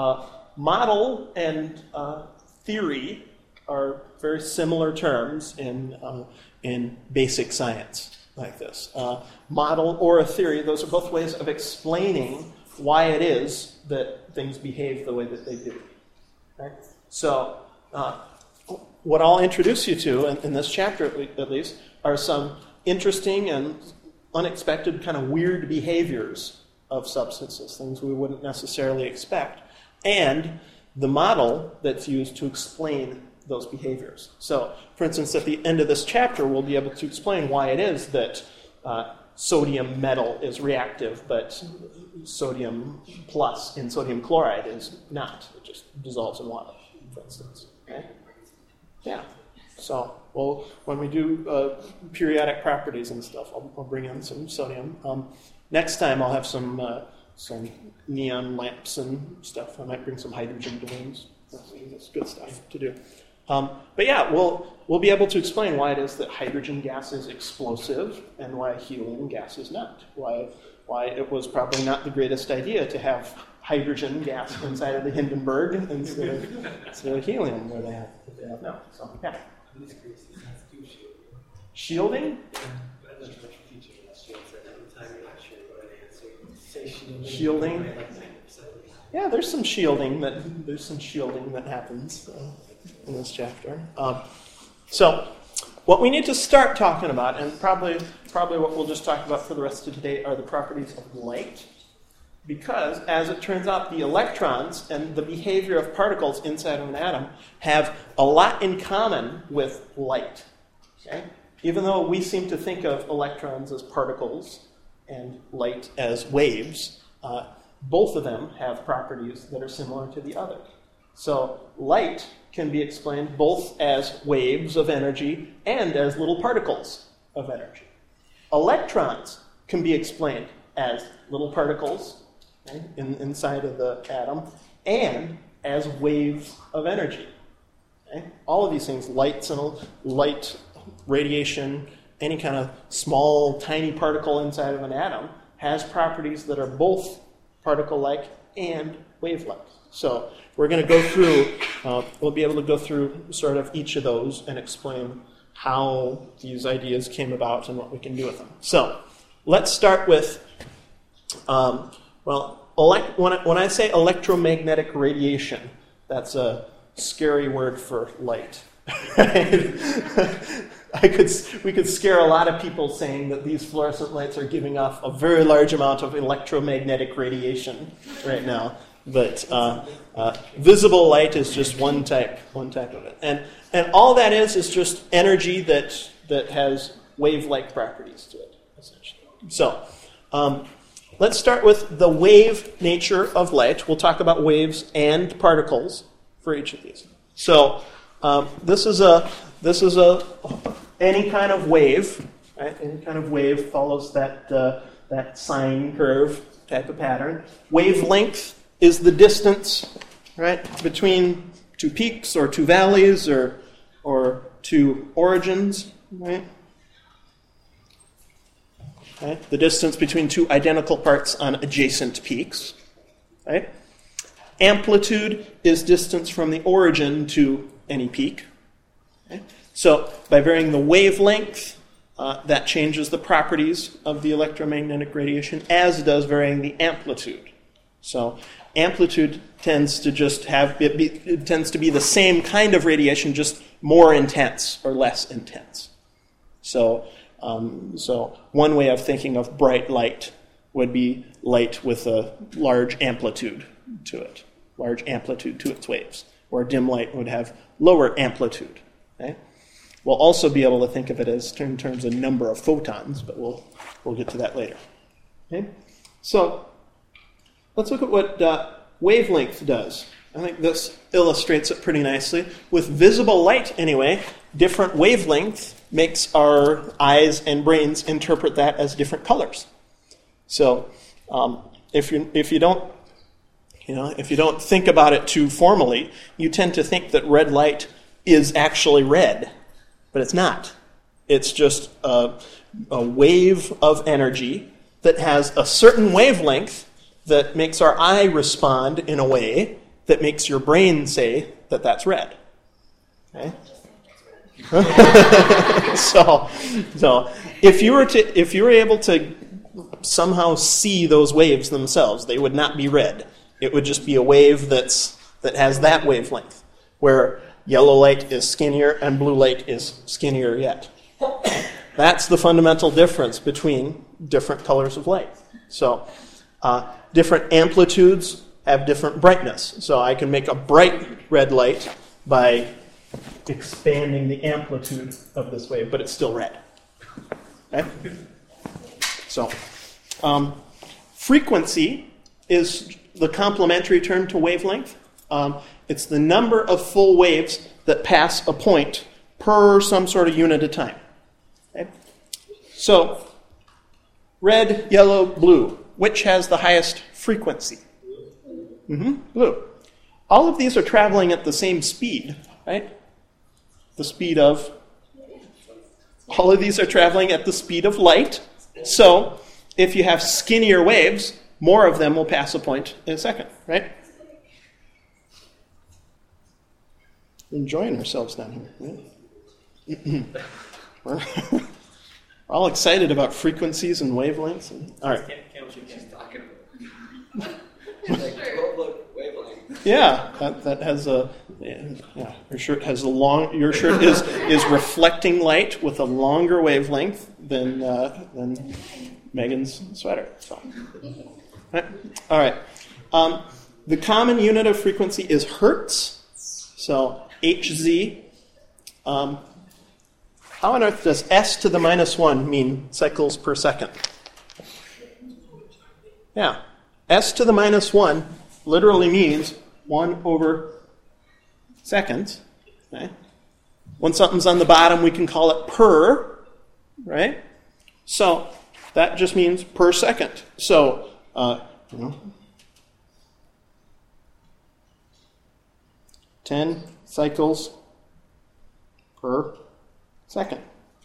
model and theory are very similar terms in basic science like this. Model or a theory, those are both ways of explaining why it is that things behave the way that they do. Okay? So what I'll introduce you to in this chapter at least are some interesting and unexpected kind of weird behaviors of substances, things we wouldn't necessarily expect, and the model that's used to explain those behaviors. So, for instance, at the end of this chapter, we'll be able to explain why it is that sodium metal is reactive, but sodium plus in sodium chloride is not. It just dissolves in water, for instance. Okay? Yeah. So, well, when we do periodic properties and stuff, I'll bring in some sodium. Next time, I'll have some neon lamps and stuff. I might bring some hydrogen balloons. That's good stuff to do. But yeah, we'll be able to explain why it is that hydrogen gas is explosive and why helium gas is not. Why it was probably not the greatest idea to have hydrogen gas inside of the Hindenburg instead of helium where they have now. So yeah. Shielding? Shielding? Yeah, there's some shielding that happens in this chapter. So, what we need to start talking about, and probably what we'll just talk about for the rest of today, are the properties of light. Because, as it turns out, the electrons and the behavior of particles inside of an atom have a lot in common with light. Okay? Even though we seem to think of electrons as particles and light as waves, both of them have properties that are similar to the other. So light can be explained both as waves of energy and as little particles of energy. Electrons can be explained as little particles inside of the atom and as waves of energy. Okay? All of these things, light, radiation, any kind of small, tiny particle inside of an atom has properties that are both particle-like and wave-like. So we're going to go through, we'll be able to go through sort of each of those and explain how these ideas came about and what we can do with them. So let's start with, when I say electromagnetic radiation, that's a scary word for light. We could scare a lot of people saying that these fluorescent lights are giving off a very large amount of electromagnetic radiation right now. But visible light is just one type of it. And all that is just energy that has wave-like properties to it, essentially. So let's start with the wave nature of light. We'll talk about waves and particles for each of these. So this is any kind of wave right? Any kind of wave follows that sine curve type of pattern. Wavelength is the distance, right, between two peaks or two valleys or two origins, right? Okay? The distance between two identical parts on adjacent peaks, right? Amplitude is distance from the origin to any peak. Okay? So by varying the wavelength, that changes the properties of the electromagnetic radiation, as does varying the amplitude. So amplitude tends to just it tends to be the same kind of radiation, just more intense or less intense. So one way of thinking of bright light would be light with a large amplitude to it, large amplitude to its waves, or dim light would have lower amplitude. Okay? We'll also be able to think of it as in terms of number of photons, but we'll get to that later. Okay? So let's look at what wavelength does. I think this illustrates it pretty nicely. With visible light, anyway, different wavelength makes our eyes and brains interpret that as different colors. So if you don't think about it too formally, you tend to think that red light is actually red, but it's not. It's just a wave of energy that has a certain wavelength that makes our eye respond in a way that makes your brain say that that's red. Okay? So if you were able to somehow see those waves themselves, they would not be red. It would just be a wave that has that wavelength, where yellow light is skinnier and blue light is skinnier yet. That's the fundamental difference between different colors of light. So different amplitudes have different brightness. So I can make a bright red light by expanding the amplitude of this wave, but it's still red. Okay? So frequency is the complementary term to wavelength. It's the number of full waves that pass a point per some sort of unit of time. Okay? So, red, yellow, blue. Which has the highest frequency? Blue. All of these are traveling at the same speed, right? The speed of... All of these are traveling at the speed of light. So, if you have skinnier waves, more of them will pass a point in a second, right? Enjoying ourselves down here. Right? We're all excited about frequencies and wavelengths. All right. Yeah, that has a Your shirt has Your shirt is reflecting light with a longer wavelength than Megan's sweater. So, all right. The common unit of frequency is hertz. So Hz. How on earth does s to the minus 1 mean cycles per second? Yeah. S to the minus 1 literally means 1 over seconds. Okay? When something's on the bottom, we can call it per, right? So that just means per second. So, 10 cycles per second.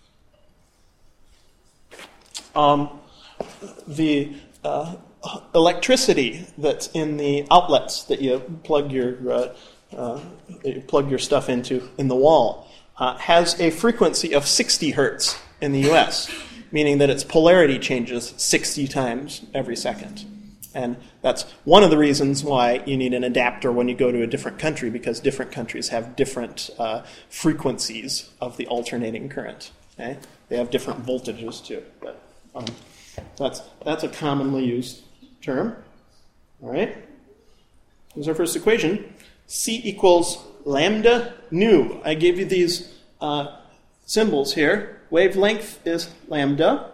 The electricity that's in the outlets that you plug your stuff into in the wall has a frequency of 60 hertz in the U.S., meaning that its polarity changes 60 times every second. And that's one of the reasons why you need an adapter when you go to a different country, because different countries have different frequencies of the alternating current. Okay? They have different voltages too. But that's a commonly used term. All right? Here's our first equation. C equals lambda nu. I gave you these symbols here. Wavelength is lambda.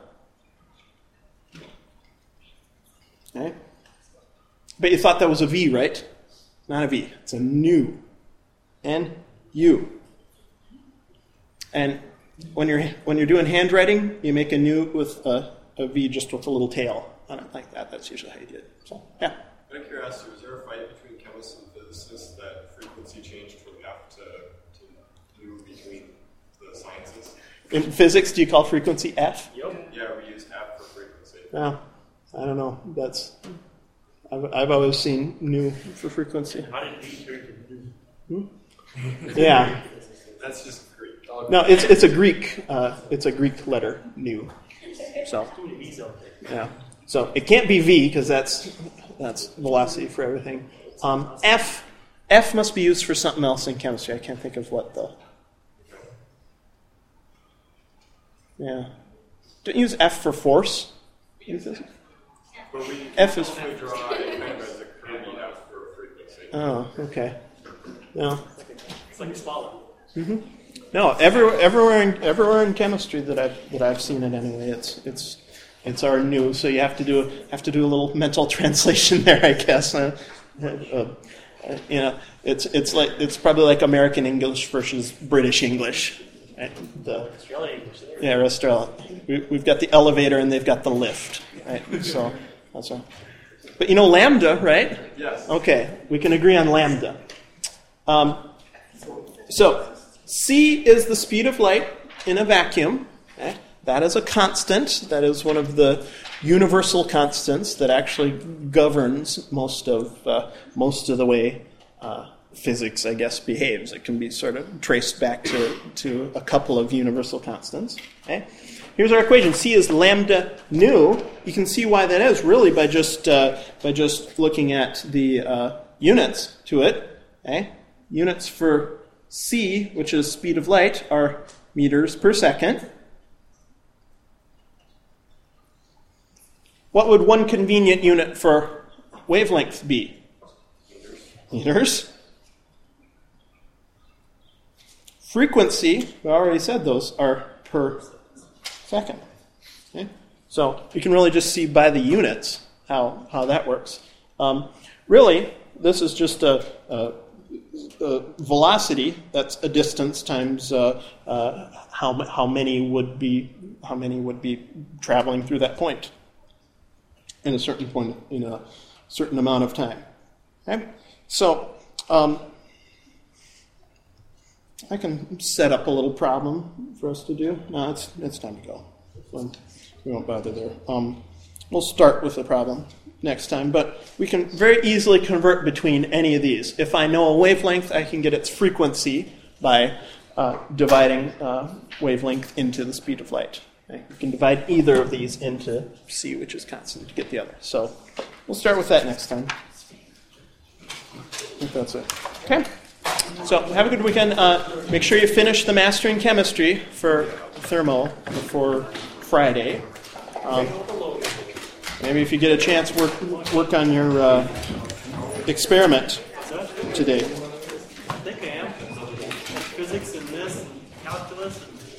Okay? But you thought that was a V, right? Not a V. It's a nu. N-U. And when you're doing handwriting, you make a nu with a V just with a little tail on it like that. That's usually how you do it. So, yeah. Out of curiosity, was there a fight between chemists and physicists that frequency changed from F to U between the sciences? In physics, do you call frequency F? Yep. Yeah, we use F for frequency. No, I don't know. I've always seen nu for frequency. How did V turn to new? Yeah. That's just Greek. No, it's a Greek letter nu. So Too many V's out there. yeah. So it can't be V because that's velocity for everything. F must be used for something else in chemistry. I can't think of what though. Yeah. Don't you use F for force? But we F is. we draw it kind of as a curly F for frequency. Oh, okay. No. It's like a spotlight. No, everywhere in chemistry that I've seen it anyway, it's our new. So you have to do a little mental translation there, I guess. It's probably like American English versus British English. Right? Australian English there. Yeah, Australia. We've got the elevator and they've got the lift. Right? So that's all. But you know lambda, right? Yes. Okay, we can agree on lambda. So c is the speed of light in a vacuum. Okay? That is a constant. That is one of the universal constants that actually governs most of the way physics, I guess, behaves. It can be sort of traced back to a couple of universal constants. Okay? Here's our equation. C is lambda nu. You can see why that is really by just looking at the units to it. Okay? Units for C, which is speed of light, are meters per second. What would one convenient unit for wavelength be? Meters. Frequency, we already said those, are per second. Okay? So you can really just see by the units how that works. Really, this is just a velocity. That's a distance times how many would be traveling through that point in a certain point in a certain amount of time. Okay, so I can set up a little problem for us to do. No, it's time to go. We won't bother there. We'll start with the problem next time, but we can very easily convert between any of these. If I know a wavelength, I can get its frequency by dividing wavelength into the speed of light. Okay? You can divide either of these into c, which is constant, to get the other. So we'll start with that next time. I think that's it. Okay. So have a good weekend. Make sure you finish the Mastering Chemistry for Thermo before Friday. Maybe if you get a chance, work on your experiment today. I think I am. Physics and this, and calculus, and